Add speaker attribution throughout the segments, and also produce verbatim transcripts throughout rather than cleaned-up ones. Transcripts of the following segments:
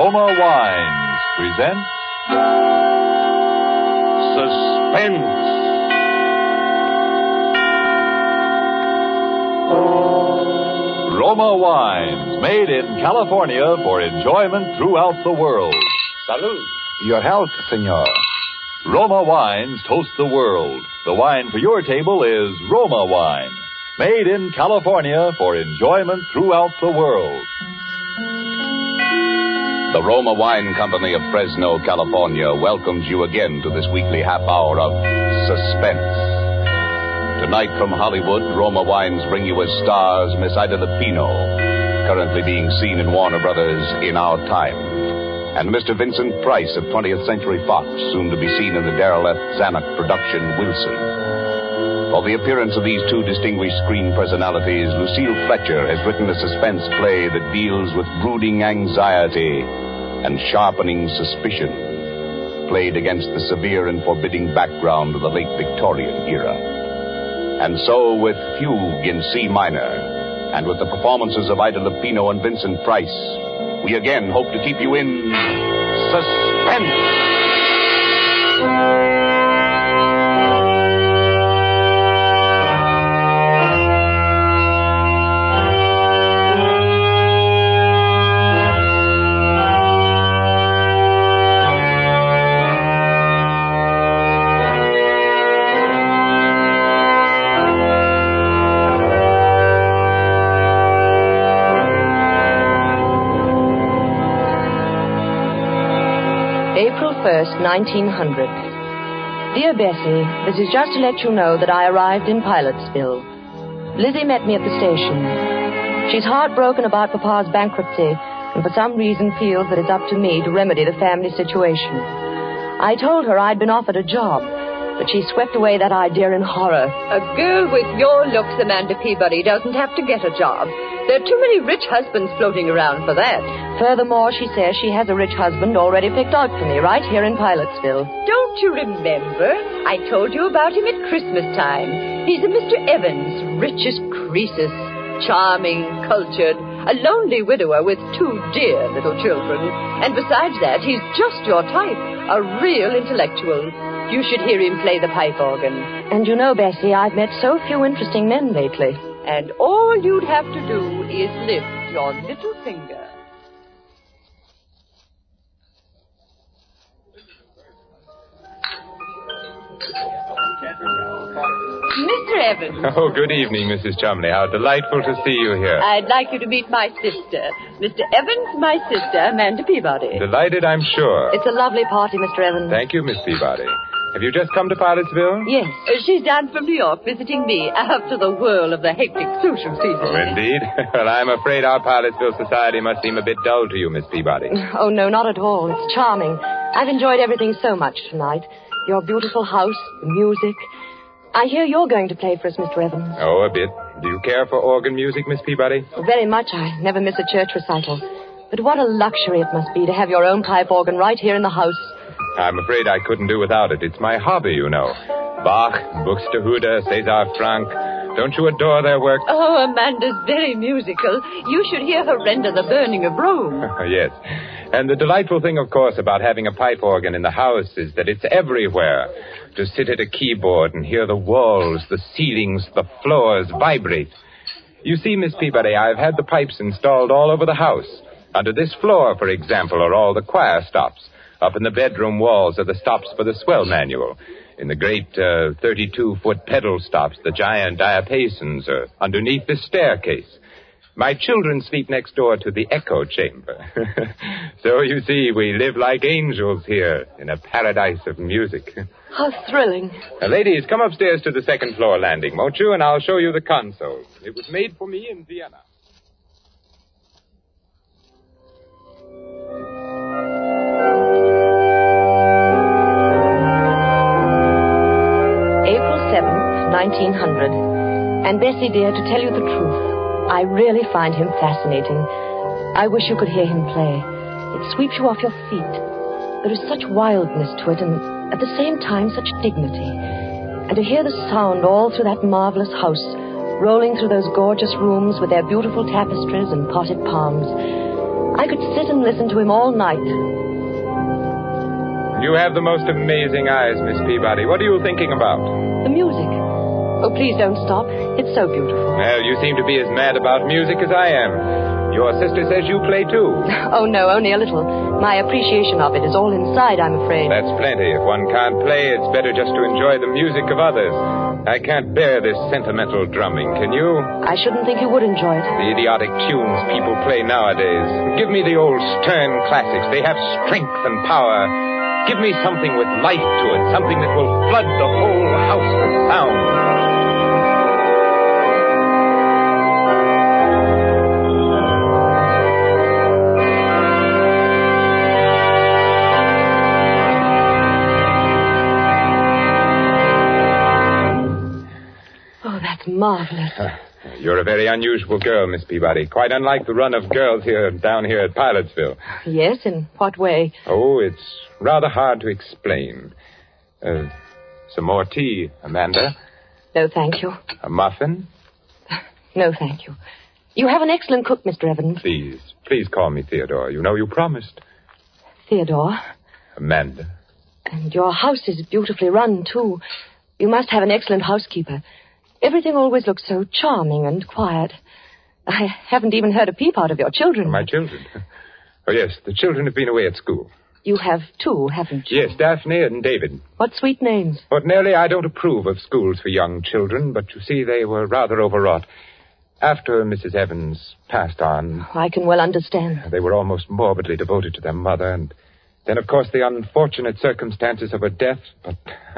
Speaker 1: Roma Wines present Suspense. Roma Wines, made in California for enjoyment throughout the world.
Speaker 2: Salud.
Speaker 3: Your health, senor.
Speaker 1: Roma Wines toast the world. The wine for your table is Roma Wine, made in California for enjoyment throughout the world.
Speaker 2: The Roma Wine Company of Fresno, California welcomes you again to this weekly half hour of Suspense. Tonight from Hollywood, Roma Wines bring you as stars Miss Ida Lupino, currently being seen in Warner Brothers In Our Time, and Mister Vincent Price of twentieth Century Fox, soon to be seen in the Darrell F. Zanuck production Wilson. For the appearance of these two distinguished screen personalities, Lucille Fletcher has written a suspense play that deals with brooding anxiety and sharpening suspicion, played against the severe and forbidding background of the late Victorian era. And so, with Fugue in C minor, and with the performances of Ida Lupino and Vincent Price, we again hope to keep you in suspense.
Speaker 4: April first, nineteen hundred. Dear Bessie, this is just to let you know that I arrived in Pilotsville. Lizzie met me at the station. She's heartbroken about Papa's bankruptcy and for some reason feels that it's up to me to remedy the family situation. I told her I'd been offered a job, but she swept away that idea in horror.
Speaker 5: A girl with your looks, Amanda Peabody, doesn't have to get a job. There are too many rich husbands floating around for that.
Speaker 4: Furthermore, she says she has a rich husband already picked out for me right here in Pilotsville.
Speaker 5: Don't you remember? I told you about him at Christmas time. He's a Mister Evans, rich as Croesus, charming, cultured, a lonely widower with two dear little children. And besides that, he's just your type, a real intellectual. You should hear him play the pipe organ.
Speaker 4: And you know, Bessie, I've met so few interesting men lately.
Speaker 5: And all you'd have to do is lift your little finger. Mister Evans.
Speaker 6: Oh, good evening, Missus Chumley. How delightful to see you here.
Speaker 5: I'd like you to meet my sister. Mister Evans, my sister, Amanda Peabody.
Speaker 6: Delighted, I'm sure.
Speaker 4: It's a lovely party, Mister Evans.
Speaker 6: Thank you, Miss Peabody. Have you just come to Pilotsville?
Speaker 4: Yes.
Speaker 5: Uh, she's down from New York visiting me after the whirl of the hectic social season.
Speaker 6: Oh, indeed? Well, I'm afraid our Pilotsville society must seem a bit dull to you, Miss Peabody.
Speaker 4: Oh, no, not at all. It's charming. I've enjoyed everything so much tonight. Your beautiful house, the music. I hear you're going to play for us, Mister Evans.
Speaker 6: Oh, a bit. Do you care for organ music, Miss Peabody?
Speaker 4: Very much. I never miss a church recital. But what a luxury it must be to have your own pipe organ right here in the house.
Speaker 6: I'm afraid I couldn't do without it. It's my hobby, you know. Bach, Buxtehude, César Franck. Don't you adore their work?
Speaker 5: Oh, Amanda's very musical. You should hear her render The Burning of Rome.
Speaker 6: Yes. And the delightful thing, of course, about having a pipe organ in the house is that it's everywhere. To sit at a keyboard and hear the walls, the ceilings, the floors vibrate. You see, Miss Peabody, I've had the pipes installed all over the house. Under this floor, for example, are all the choir stops. Up in the bedroom walls are the stops for the swell manual. In the great uh, thirty-two-foot pedal stops, the giant diapasons are underneath the staircase. My children sleep next door to the echo chamber. So, you see, we live like angels here in a paradise of music.
Speaker 4: How thrilling.
Speaker 6: Now, ladies, come upstairs to the second floor landing, won't you? And I'll show you the console. It was made for me in Vienna.
Speaker 4: April seventh, nineteen hundred. And Bessie, dear, to tell you the truth, I really find him fascinating. I wish you could hear him play. It sweeps you off your feet. There is such wildness to it, and at the same time such dignity. And to hear the sound all through that marvelous house, rolling through those gorgeous rooms with their beautiful tapestries and potted palms. I could sit and listen to him all night.
Speaker 6: You have the most amazing eyes, Miss Peabody. What are you thinking about?
Speaker 4: The music. Oh, please don't stop. It's so beautiful.
Speaker 6: Well, you seem to be as mad about music as I am. Your sister says you play, too.
Speaker 4: Oh, no, only a little. My appreciation of it is all inside, I'm afraid.
Speaker 6: That's plenty. If one can't play, it's better just to enjoy the music of others. I can't bear this sentimental drumming, can you?
Speaker 4: I shouldn't think you would enjoy it.
Speaker 6: The idiotic tunes people play nowadays. Give me the old stern classics. They have strength and power. Give me something with life to it, something that will flood the whole house with sound.
Speaker 4: Marvelous.
Speaker 6: Uh, you're a very unusual girl, Miss Peabody. Quite unlike the run of girls here down here at Pilotsville.
Speaker 4: Yes, in what way?
Speaker 6: Oh, it's rather hard to explain. Uh, some more tea, Amanda?
Speaker 4: No, thank you.
Speaker 6: A muffin?
Speaker 4: No, thank you. You have an excellent cook, Mister Evans.
Speaker 6: Please, please call me Theodore. You know you promised.
Speaker 4: Theodore?
Speaker 6: Amanda.
Speaker 4: And your house is beautifully run, too. You must have an excellent housekeeper. Everything always looks so charming and quiet. I haven't even heard a peep out of your children.
Speaker 6: My children? Oh, yes, the children have been away at school.
Speaker 4: You have two, haven't you?
Speaker 6: Yes, Daphne and David.
Speaker 4: What sweet names.
Speaker 6: Ordinarily, I don't approve of schools for young children, but you see, they were rather overwrought. After Missus Evans passed on...
Speaker 4: I can well understand.
Speaker 6: They were almost morbidly devoted to their mother, and then, of course, the unfortunate circumstances of her death. But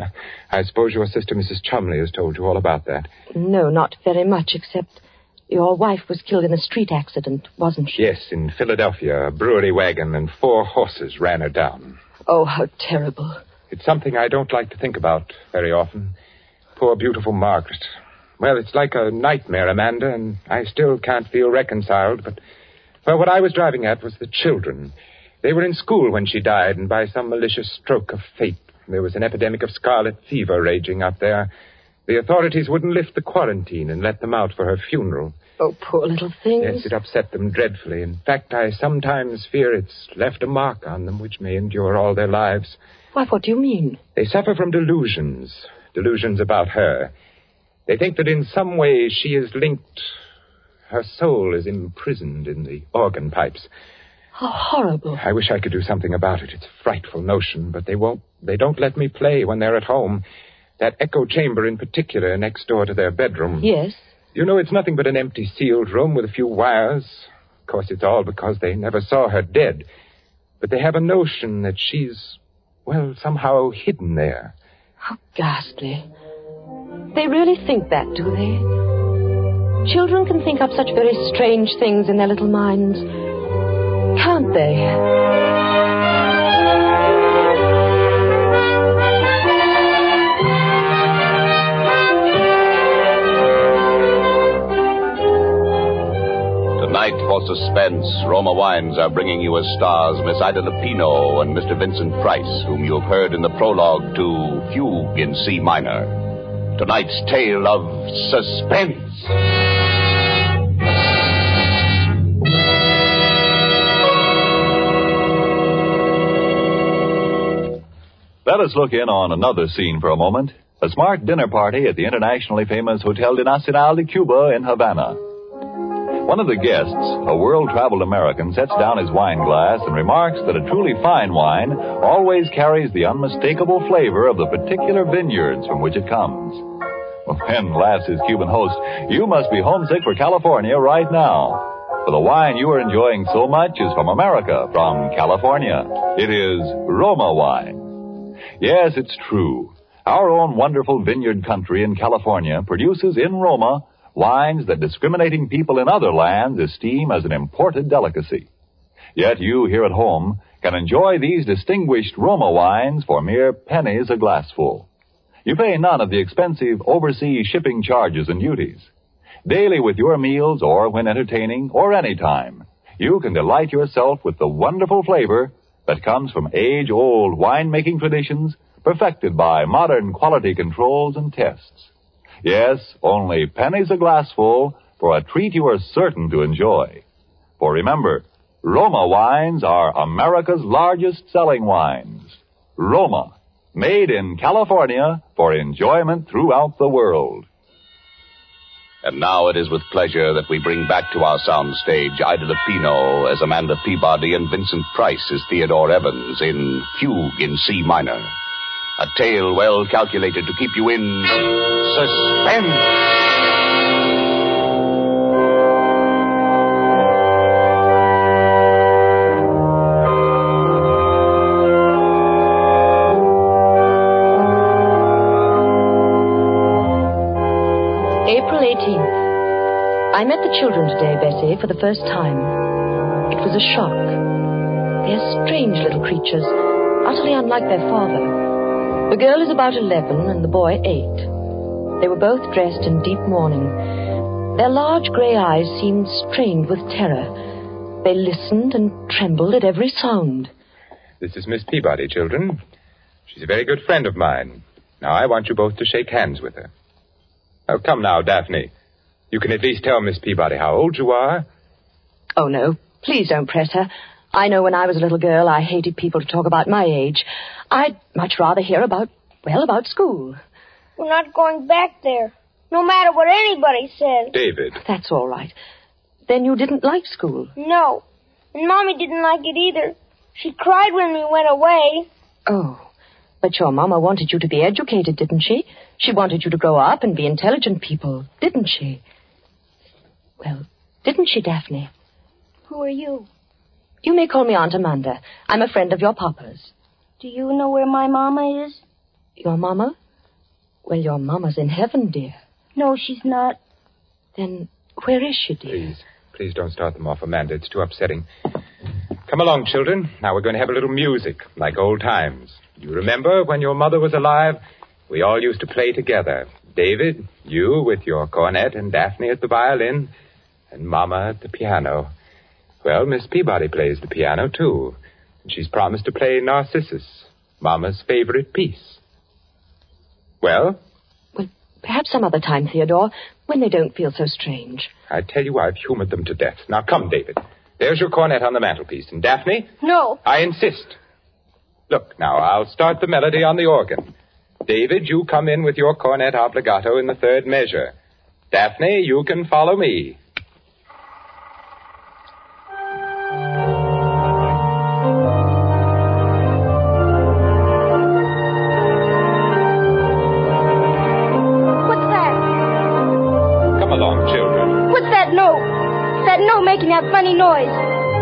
Speaker 6: I suppose your sister, Missus Chumley, has told you all about that.
Speaker 4: No, not very much, except your wife was killed in a street accident, wasn't she?
Speaker 6: Yes, in Philadelphia. A brewery wagon and four horses ran her down.
Speaker 4: Oh, how terrible.
Speaker 6: It's something I don't like to think about very often. Poor, beautiful Margaret. Well, it's like a nightmare, Amanda, and I still can't feel reconciled, but... Well, what I was driving at was the children. They were in school when she died, and by some malicious stroke of fate, there was an epidemic of scarlet fever raging up there. The authorities wouldn't lift the quarantine and let them out for her funeral.
Speaker 4: Oh, poor little things.
Speaker 6: Yes, it upset them dreadfully. In fact, I sometimes fear it's left a mark on them which may endure all their lives.
Speaker 4: Why, what do you mean?
Speaker 6: They suffer from delusions. Delusions about her. They think that in some way she is linked... Her soul is imprisoned in the organ pipes.
Speaker 4: How horrible.
Speaker 6: I wish I could do something about it. It's a frightful notion, but they won't. They don't let me play when they're at home. That echo chamber in particular, next door to their bedroom.
Speaker 4: Yes.
Speaker 6: You know, it's nothing but an empty sealed room with a few wires. Of course, it's all because they never saw her dead. But they have a notion that she's, well, somehow hidden there.
Speaker 4: How ghastly. They really think that, do they? Children can think up such very strange things in their little minds. Can't they?
Speaker 2: Tonight, for suspense, Roma Wines are bringing you as stars Miss Ida Lupino and Mister Vincent Price, whom you have heard in the prologue to Fugue in C minor. Tonight's tale of suspense.
Speaker 1: Let us look in on another scene for a moment. A smart dinner party at the internationally famous Hotel de Nacional de Cuba in Havana. One of the guests, a world-traveled American, sets down his wine glass and remarks that a truly fine wine always carries the unmistakable flavor of the particular vineyards from which it comes. Well, then, laughs his Cuban host, you must be homesick for California right now. For the wine you are enjoying so much is from America, from California. It is Roma wine. Yes, it's true. Our own wonderful vineyard country in California produces in Roma wines that discriminating people in other lands esteem as an imported delicacy. Yet you here at home can enjoy these distinguished Roma wines for mere pennies a glassful. You pay none of the expensive overseas shipping charges and duties. Daily with your meals or when entertaining or any time, you can delight yourself with the wonderful flavor that comes from age-old winemaking traditions perfected by modern quality controls and tests. Yes, only pennies a glassful for a treat you are certain to enjoy. For remember, Roma wines are America's largest selling wines. Roma, made in California for enjoyment throughout the world.
Speaker 2: And now it is with pleasure that we bring back to our sound stage Ida Lupino as Amanda Peabody and Vincent Price as Theodore Evans in Fugue in C minor. A tale well calculated to keep you in suspense.
Speaker 4: April eighteenth. I met the children today, Bessie, for the first time. It was a shock. They're strange little creatures, utterly unlike their father. The girl is about eleven and the boy eight. They were both dressed in deep mourning. Their large grey eyes seemed strained with terror. They listened and trembled at every sound.
Speaker 6: This is Miss Peabody, children. She's a very good friend of mine. Now, I want you both to shake hands with her. Oh, come now, Daphne. You can at least tell Miss Peabody how old you are.
Speaker 4: Oh, no. Please don't press her. I know when I was a little girl, I hated people to talk about my age. I'd much rather hear about, well, about school.
Speaker 3: We're not going back there, no matter what anybody says.
Speaker 6: David.
Speaker 4: That's all right. Then you didn't like school?
Speaker 3: No. And Mommy didn't like it either. She cried when we went away.
Speaker 4: Oh. But your Mama wanted you to be educated, didn't she? She wanted you to grow up and be intelligent people, didn't she? Well, didn't she, Daphne?
Speaker 3: Who are you?
Speaker 4: You may call me Aunt Amanda. I'm a friend of your Papa's.
Speaker 3: Do you know where my Mama is?
Speaker 4: Your Mama? Well, your Mama's in heaven, dear.
Speaker 3: No, she's not.
Speaker 4: Then where is she, dear?
Speaker 6: Please, please don't start them off, Amanda. It's too upsetting. Come along, children. Now we're going to have a little music, like old times. You remember when your mother was alive? We all used to play together. David, you with your cornet and Daphne at the violin, and Mama at the piano. Well, Miss Peabody plays the piano, too. And she's promised to play Narcissus, Mama's favorite piece. Well?
Speaker 4: Well, perhaps some other time, Theodore, when they don't feel so strange.
Speaker 6: I tell you, I've humored them to death. Now, come, David. There's your cornet on the mantelpiece. And Daphne?
Speaker 3: No.
Speaker 6: I insist. Look, now, I'll start the melody on the organ. David, you come in with your cornet obligato in the third measure. Daphne, you can follow me.
Speaker 3: What's that?
Speaker 6: Come along, children.
Speaker 3: What's that note? That note making that funny noise.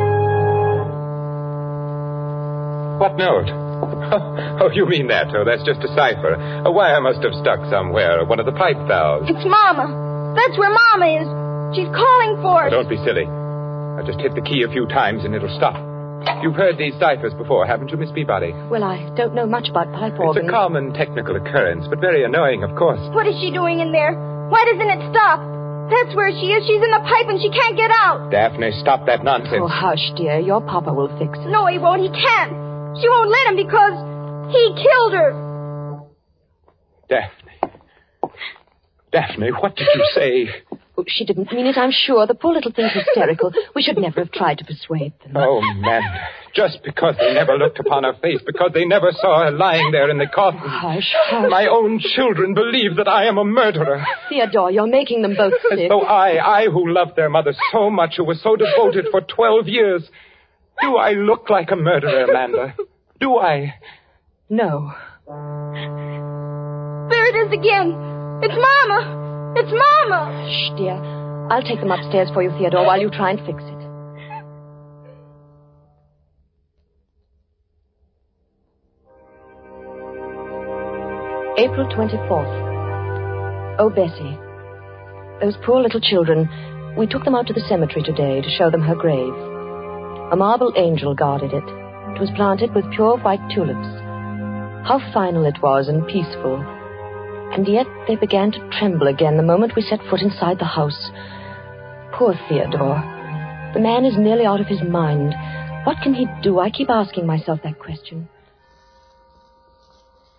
Speaker 6: What note? Oh, you mean that? Oh, that's just a cipher. A wire must have stuck somewhere, one of the pipe valves.
Speaker 3: It's Mama. That's where Mama is. She's calling for us.
Speaker 6: Oh, don't be silly. I'll just hit the key a few times and it'll stop. You've heard these ciphers before, haven't you, Miss Peabody?
Speaker 4: Well, I don't know much about pipe organs.
Speaker 6: It's a common technical occurrence, but very annoying, of course.
Speaker 3: What is she doing in there? Why doesn't it stop? That's where she is. She's in the pipe and she can't get out.
Speaker 6: Daphne, stop that nonsense.
Speaker 4: Oh, hush, dear. Your Papa will fix it.
Speaker 3: No, he won't. He can't. She won't let him because he killed her.
Speaker 6: Daphne. Daphne, what did you say?
Speaker 4: Oh, she didn't mean it, I'm sure. The poor little thing's hysterical. We should never have tried to persuade them.
Speaker 6: Oh, Amanda. Just because they never looked upon her face, because they never saw her lying there in the coffin.
Speaker 4: Hush, hush.
Speaker 6: My own children believe that I am a murderer.
Speaker 4: Theodore, you're making them both sick.
Speaker 6: As though I, I who loved their mother so much, who was so devoted for twelve years... Do I look like a murderer, Amanda? Do I?
Speaker 4: No.
Speaker 3: There it is again. It's Mama. It's Mama.
Speaker 4: Shh, dear. I'll take them upstairs for you, Theodore, while you try and fix it. April twenty-fourth. Oh, Bessie. Those poor little children. We took them out to the cemetery today to show them her grave. A marble angel guarded it. It was planted with pure white tulips. How final it was and peaceful. And yet they began to tremble again the moment we set foot inside the house. Poor Theodore. The man is nearly out of his mind. What can he do? I keep asking myself that question.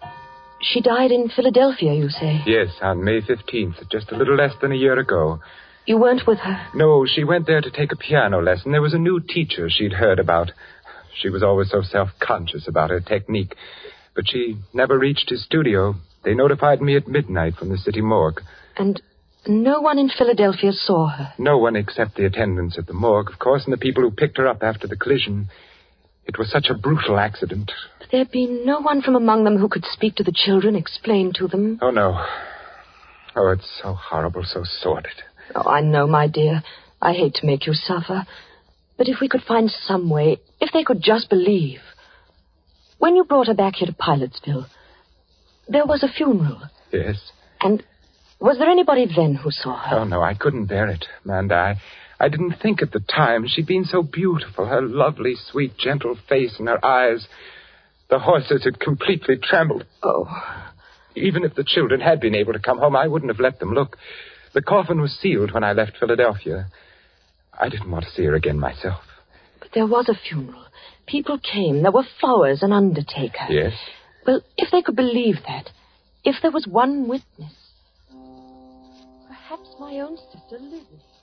Speaker 4: She died in Philadelphia, you say?
Speaker 6: Yes, on May fifteenth, just a little less than a year ago.
Speaker 4: You weren't with her?
Speaker 6: No, she went there to take a piano lesson. There was a new teacher she'd heard about. She was always so self-conscious about her technique. But she never reached his studio. They notified me at midnight from the city morgue.
Speaker 4: And no one in Philadelphia saw her?
Speaker 6: No one except the attendants at the morgue, of course, and the people who picked her up after the collision. It was such a brutal accident.
Speaker 4: But there'd be no one from among them who could speak to the children, explain to them?
Speaker 6: Oh, no. Oh, it's so horrible, so sordid.
Speaker 4: Oh, I know, my dear. I hate to make you suffer. But if we could find some way, if they could just believe. When you brought her back here to Pilotsville, there was a funeral.
Speaker 6: Yes.
Speaker 4: And was there anybody then who saw her?
Speaker 6: Oh, no, I couldn't bear it, Amanda. I, I didn't think at the time. She'd been so beautiful, her lovely, sweet, gentle face and her eyes. The horses had completely trembled.
Speaker 4: Oh.
Speaker 6: Even if the children had been able to come home, I wouldn't have let them look. The coffin was sealed when I left Philadelphia. I didn't want to see her again myself.
Speaker 4: But there was a funeral. People came. There were flowers, an undertaker.
Speaker 6: Yes?
Speaker 4: Well, if they could believe that, if there was one witness, perhaps my own sister Lizzie.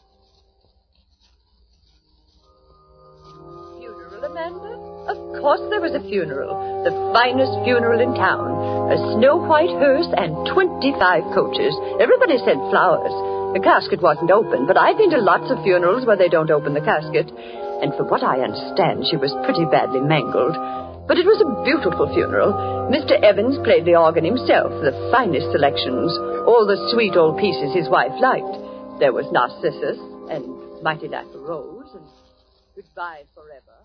Speaker 5: Funeral, Amanda? Of course there was a funeral. The finest funeral in town. A snow-white hearse and twenty-five coaches. Everybody sent flowers. The casket wasn't open, but I've been to lots of funerals where they don't open the casket. And for what I understand, she was pretty badly mangled. But it was a beautiful funeral. Mister Evans played the organ himself, the finest selections. All the sweet old pieces his wife liked. There was Narcissus, and Mighty Like a Rose, and Goodbye Forever.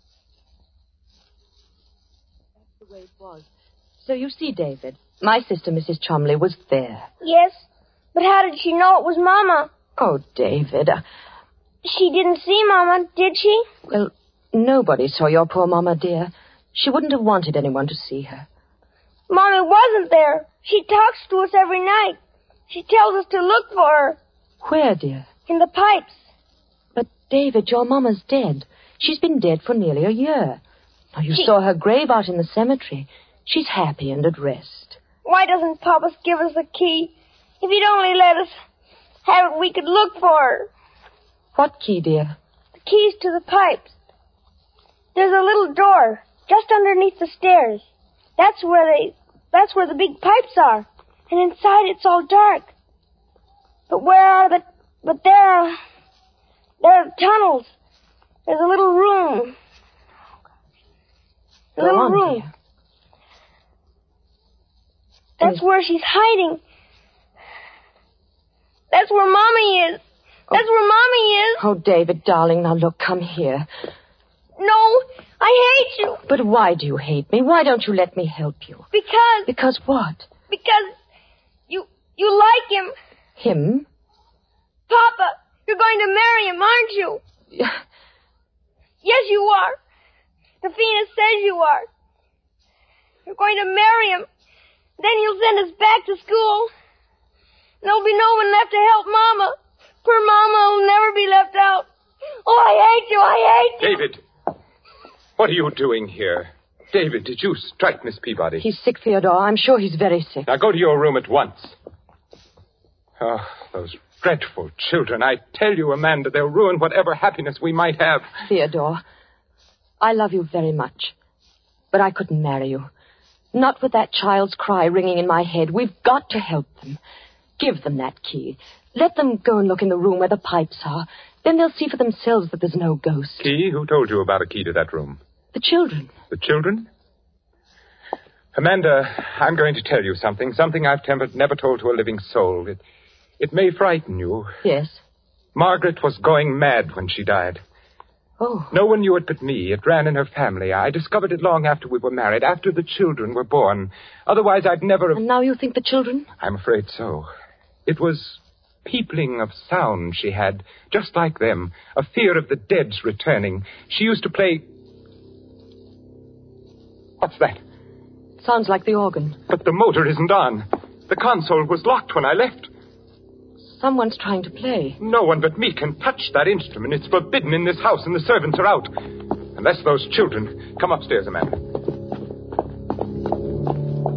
Speaker 4: That's the way it was. So you see, David, my sister, Missus Chumley, was there.
Speaker 3: Yes, but how did she know it was Mama?
Speaker 4: Oh, David. Uh,
Speaker 3: She didn't see Mama, did she?
Speaker 4: well, nobody saw your poor Mama, dear. She wouldn't have wanted anyone to see her.
Speaker 3: Mommy wasn't there. She talks to us every night. She tells us to look for her.
Speaker 4: Where, dear?
Speaker 3: In the pipes.
Speaker 4: But, David, your Mama's dead. She's been dead for nearly a year. Now, you
Speaker 3: She...
Speaker 4: saw her grave out in the cemetery. She's happy and at rest.
Speaker 3: Why doesn't Papa give us a key? If he'd only let us have it, we could look for her.
Speaker 4: What key, dear?
Speaker 3: The keys to the pipes. There's a little door just underneath the stairs. That's where they, that's where the big pipes are. And inside it's all dark. But where are the, but there are, there are tunnels. There's a little room. A
Speaker 4: Go
Speaker 3: little
Speaker 4: on,
Speaker 3: room.
Speaker 4: dear.
Speaker 3: That's
Speaker 4: Is-
Speaker 3: where she's hiding. That's where Mommy is. That's where Mommy is.
Speaker 4: Oh, David, darling, now look, come here.
Speaker 3: No, I hate you.
Speaker 4: But why do you hate me? Why don't you let me help you?
Speaker 3: Because,
Speaker 4: Because what?
Speaker 3: because you, you like him.
Speaker 4: Him?
Speaker 3: Papa, you're going to marry him, aren't you? Yes, you are. Stefina says you are. You're going to marry him. Then you'll send us back to school. There'll be no one left to help Mama. Poor Mama will never be left out. Oh, I hate you. I hate you.
Speaker 6: David! What are you doing here? David, did you strike Miss Peabody?
Speaker 4: He's sick, Theodore. I'm sure he's very sick.
Speaker 6: Now go to your room at once. Oh, those dreadful children. I tell you, Amanda, they'll ruin whatever happiness we might have.
Speaker 4: Theodore, I love you very much. But I couldn't marry you. Not with that child's cry ringing in my head. We've got to help them. Give them that key. Let them go and look in the room where the pipes are. Then they'll see for themselves that there's no ghost.
Speaker 6: Key? Who told you about a key to that room?
Speaker 4: The children.
Speaker 6: The children? Amanda, I'm going to tell you something. Something I've tem- never told to a living soul. It, it may frighten you.
Speaker 4: Yes.
Speaker 6: Margaret was going mad when she died.
Speaker 4: Oh.
Speaker 6: No one knew it but me. It ran in her family. I discovered it long after we were married, after the children were born. Otherwise, I'd never have...
Speaker 4: And now you think the children?
Speaker 6: I'm afraid so. It was peopling of sound she had, just like them. A fear of the dead's returning. She used to play... What's that?
Speaker 4: Sounds like the organ.
Speaker 6: But the motor isn't on. The console was locked when I left.
Speaker 4: Someone's trying to play.
Speaker 6: No one but me can touch that instrument. It's forbidden in this house, and the servants are out. Unless those children... Come upstairs, Amanda.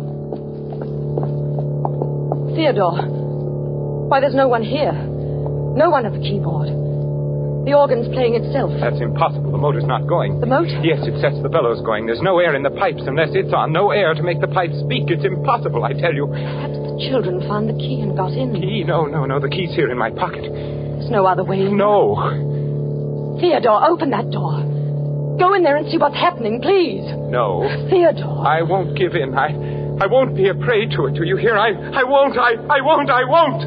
Speaker 4: Theodore. Why, there's no one here. No one at the keyboard. The organ's playing itself.
Speaker 6: That's impossible. The motor's not going.
Speaker 4: The motor?
Speaker 6: Yes, it sets the bellows going. There's no air in the pipes unless it's on. No air to make the pipes speak. It's impossible, I tell you.
Speaker 4: Perhaps the children found the key and got in.
Speaker 6: Key? No, no, no. The key's here in my pocket.
Speaker 4: There's no other way in.
Speaker 6: No.
Speaker 4: Theodore, open that door. Go in there and see what's happening, please.
Speaker 6: No.
Speaker 4: Theodore.
Speaker 6: I won't give in. I I won't be a prey to it. Do you hear? I I won't. I I won't. I won't.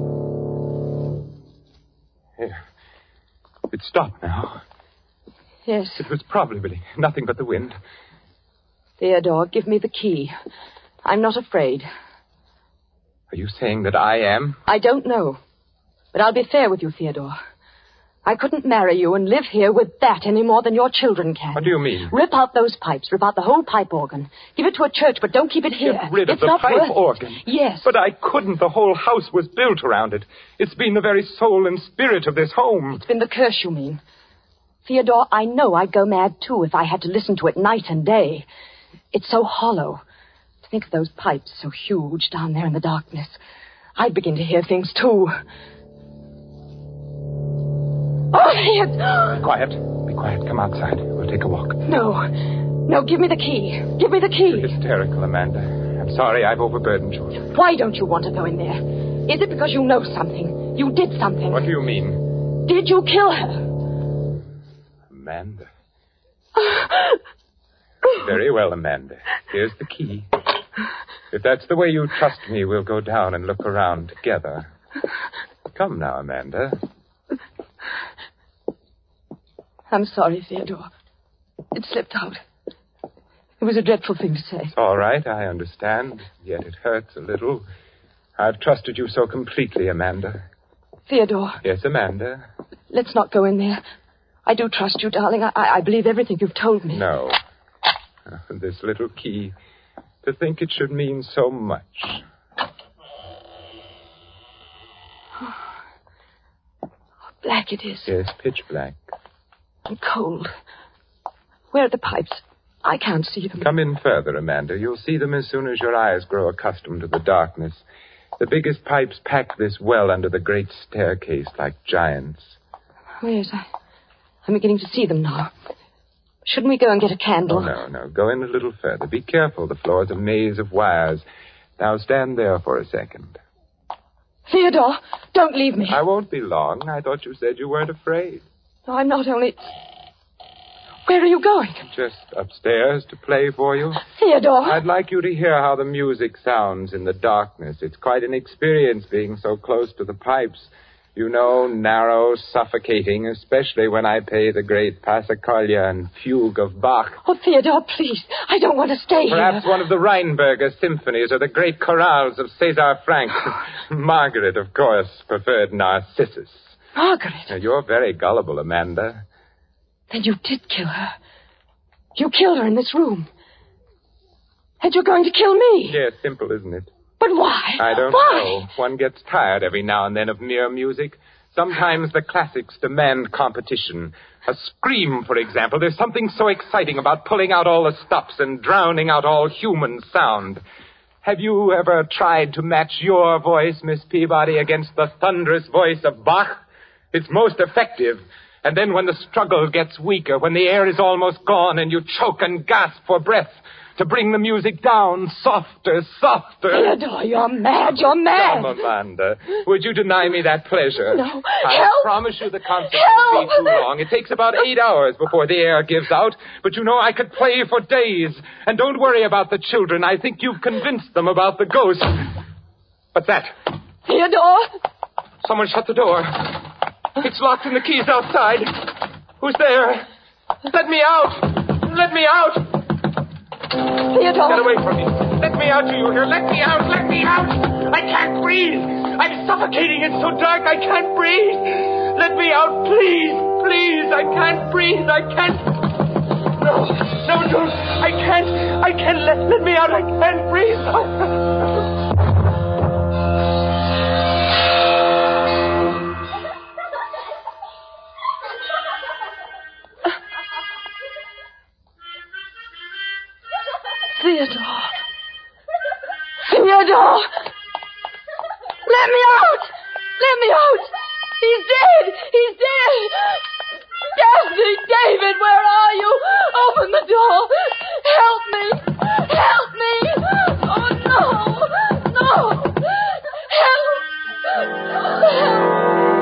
Speaker 6: Here. It's stopped now.
Speaker 4: Yes.
Speaker 6: It was probably nothing but the wind.
Speaker 4: Theodore, give me the key. I'm not afraid.
Speaker 6: Are you saying that I am?
Speaker 4: I don't know. But I'll be fair with you, Theodore. I couldn't marry you and live here with that any more than your children can.
Speaker 6: What do you mean?
Speaker 4: Rip out those pipes. Rip out the whole pipe organ. Give it to a church, but don't keep it here.
Speaker 6: Get rid of
Speaker 4: it's
Speaker 6: the
Speaker 4: not
Speaker 6: pipe
Speaker 4: worth
Speaker 6: organ.
Speaker 4: It. Yes.
Speaker 6: But I couldn't. The whole house was built around it. It's been the very soul and spirit of this home.
Speaker 4: It's been the curse, you mean. Theodore, I know I'd go mad, too, if I had to listen to it night and day. It's so hollow. To think of those pipes so huge down there in the darkness. I'd begin to hear things, too. Oh, Theodore!
Speaker 6: Be quiet. Be quiet. Come outside. We'll take a walk.
Speaker 4: No. No, give me the key. Give me the key.
Speaker 6: You're hysterical, Amanda. I'm sorry I've overburdened you.
Speaker 4: Why don't you want to go in there? Is it because you know something? You did something?
Speaker 6: What do you mean?
Speaker 4: Did you kill her?
Speaker 6: Amanda. Very well, Amanda. Here's the key. If that's the way you trust me, we'll go down and look around together. Come now, Amanda.
Speaker 4: I'm sorry, Theodore. It slipped out. It was a dreadful thing to say.
Speaker 6: It's all right, I understand. Yet it hurts a little. I've trusted you so completely, Amanda.
Speaker 4: Theodore.
Speaker 6: Yes, Amanda?
Speaker 4: Let's not go in there. I do trust you, darling. I, I believe everything you've told me.
Speaker 6: No. This little key. To think it should mean so much.
Speaker 4: How black it is.
Speaker 6: Yes, pitch black.
Speaker 4: And cold. Where are the pipes? I can't see them.
Speaker 6: Come in further, Amanda. You'll see them as soon as your eyes grow accustomed to the darkness. The biggest pipes pack this well under the great staircase like giants.
Speaker 4: Oh, yes, I, I'm beginning to see them now. Shouldn't we go and get a candle?
Speaker 6: Oh, no, no. Go in a little further. Be careful. The floor's a maze of wires. Now stand there for a second.
Speaker 4: Theodore, don't leave me.
Speaker 6: I won't be long. I thought you said you weren't afraid.
Speaker 4: No, I'm not only... Where are you going?
Speaker 6: Just upstairs to play for you.
Speaker 4: Theodore.
Speaker 6: I'd like you to hear how the music sounds in the darkness. It's quite an experience being so close to the pipes. You know, narrow, suffocating, especially when I play the great Passacaglia and Fugue of Bach.
Speaker 4: Oh, Theodore, please. I don't want to stay
Speaker 6: Perhaps here. Perhaps one of the Rheinberger symphonies or the great chorales of César Franck. Margaret, of course, preferred Narcissus.
Speaker 4: Margaret?
Speaker 6: Now, you're very gullible, Amanda.
Speaker 4: Then you did kill her. You killed her in this room. And you're going to kill me.
Speaker 6: Yes, simple, isn't it?
Speaker 4: But why?
Speaker 6: I don't
Speaker 4: why?
Speaker 6: know. One gets tired every now and then of mere music. Sometimes the classics demand competition. A scream, for example. There's something so exciting about pulling out all the stops and drowning out all human sound. Have you ever tried to match your voice, Miss Peabody, against the thunderous voice of Bach? It's most effective. And then when the struggle gets weaker, when the air is almost gone and you choke and gasp for breath, to bring the music down softer, softer.
Speaker 4: Theodore, you're mad, you're mad.
Speaker 6: Come, Amanda. Would you deny me that pleasure?
Speaker 4: No.
Speaker 6: I
Speaker 4: Help.
Speaker 6: promise you the concert
Speaker 4: Help.
Speaker 6: won't be too long. It takes about eight hours before the air gives out. But you know, I could play for days. And don't worry about the children. I think you've convinced them about the ghost. What's that?
Speaker 4: Theodore.
Speaker 6: Someone shut the door. It's locked and the key's outside. Who's there? Let me out! Let me out!
Speaker 4: Theodore!
Speaker 6: Get away from me. Let me out, do you hear? Let me out! Let me out! I can't breathe! I'm suffocating. It's so dark I can't breathe. Let me out, please! Please! I can't breathe. I can't... No. No, don't. I can't. I can't. Let, let me out. I can't breathe.
Speaker 4: Theodore. Theodore! Let me out! Let me out!
Speaker 5: He's dead! He's dead! Daphne, David, where are you? Open the door! Help me! Help me! Oh, no! No! Help! Help!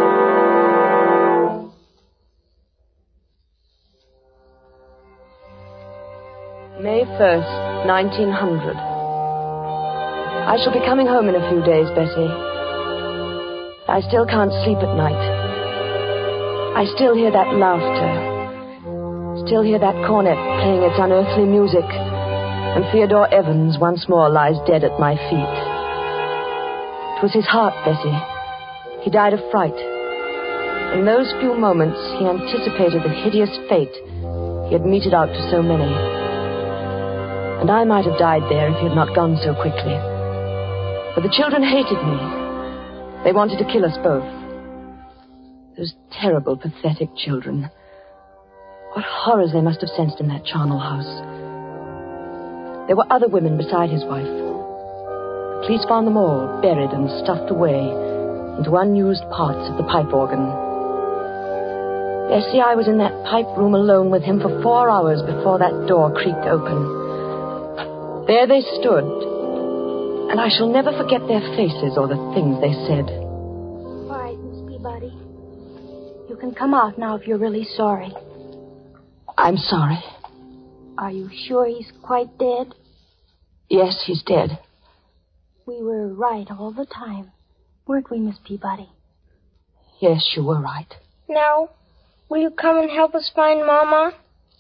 Speaker 4: May first, nineteen hundred. I shall be coming home in a few days, Bessie. I still can't sleep at night. I still hear that laughter. Still hear that cornet playing its unearthly music. And Theodore Evans once more lies dead at my feet. It was his heart, Bessie. He died of fright. In those few moments, he anticipated the hideous fate he had meted out to so many. And I might have died there if he had not gone so quickly. But the children hated me. They wanted to kill us both. Those terrible, pathetic children. What horrors they must have sensed in that charnel house. There were other women beside his wife. The police found them all buried and stuffed away into unused parts of the pipe organ. Bessie, I was in that pipe room alone with him for four hours before that door creaked open. There they stood. And I shall never forget their faces or the things they said.
Speaker 3: All right, Miss Peabody. You can come out now if you're really sorry.
Speaker 4: I'm sorry.
Speaker 3: Are you sure he's quite dead?
Speaker 4: Yes, he's dead.
Speaker 3: We were right all the time, weren't we, Miss Peabody?
Speaker 4: Yes, you were right.
Speaker 3: Now, will you come and help us find Mama?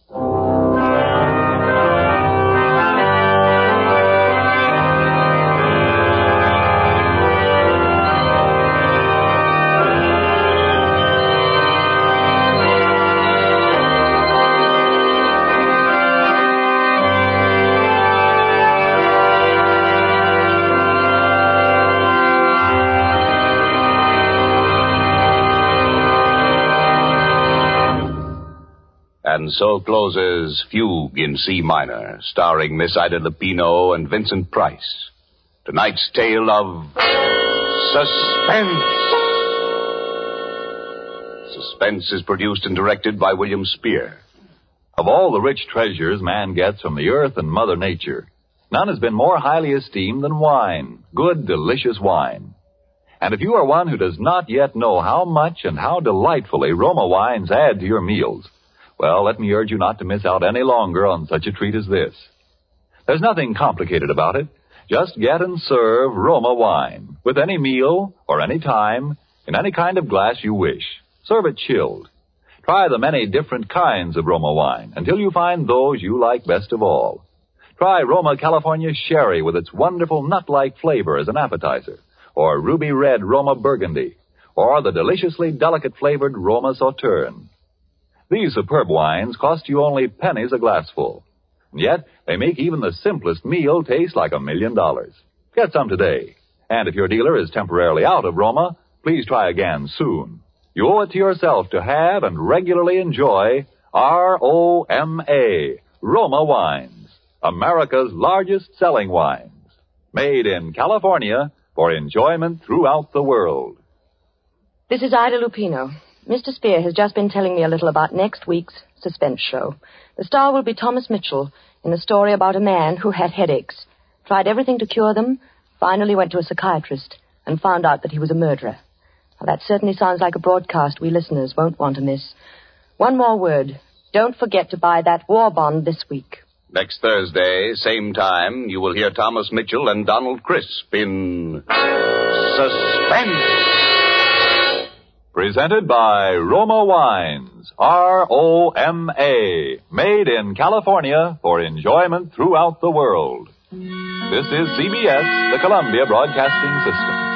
Speaker 2: And so closes Fugue in C minor, starring Miss Ida Lupino and Vincent Price. Tonight's tale of Suspense. Suspense is produced and directed by William Spear.
Speaker 1: Of all the rich treasures man gets from the earth and Mother Nature, none has been more highly esteemed than wine, good, delicious wine. And if you are one who does not yet know how much and how delightfully Roma wines add to your meals, well, let me urge you not to miss out any longer on such a treat as this. There's nothing complicated about it. Just get and serve Roma wine with any meal or any time in any kind of glass you wish. Serve it chilled. Try the many different kinds of Roma wine until you find those you like best of all. Try Roma California Sherry with its wonderful nut-like flavor as an appetizer, or ruby red Roma Burgundy, or the deliciously delicate flavored Roma Sauterne. These superb wines cost you only pennies a glassful. And yet, they make even the simplest meal taste like a million dollars. Get some today. And if your dealer is temporarily out of Roma, please try again soon. You owe it to yourself to have and regularly enjoy R O M A, Roma Wines, America's largest selling wines. Made in California for enjoyment throughout the world.
Speaker 4: This is Ida Lupino. Mister Spear has just been telling me a little about next week's suspense show. The star will be Thomas Mitchell in a story about a man who had headaches, tried everything to cure them, finally went to a psychiatrist, and found out that he was a murderer. Well, that certainly sounds like a broadcast we listeners won't want to miss. One more word. Don't forget to buy that war bond this week.
Speaker 2: Next Thursday, same time, you will hear Thomas Mitchell and Donald Crisp in Suspense.
Speaker 1: Presented by Roma Wines, R O M A, made in California for enjoyment throughout the world. This is C B S, the Columbia Broadcasting System.